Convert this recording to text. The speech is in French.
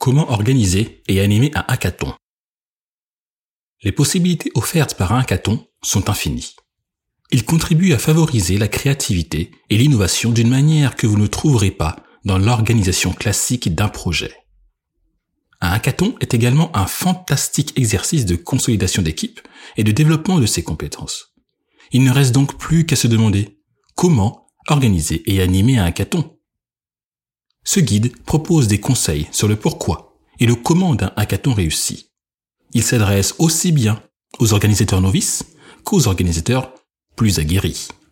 Comment organiser et animer un hackathon? Les possibilités offertes par un hackathon sont infinies. Il contribue à favoriser la créativité et l'innovation d'une manière que vous ne trouverez pas dans l'organisation classique d'un projet. Un hackathon est également un fantastique exercice de consolidation d'équipe et de développement de ses compétences. Il ne reste donc plus qu'à se demander comment organiser et animer un hackathon. Ce guide propose des conseils sur le pourquoi et le comment d'un hackathon réussi. Il s'adresse aussi bien aux organisateurs novices qu'aux organisateurs plus aguerris.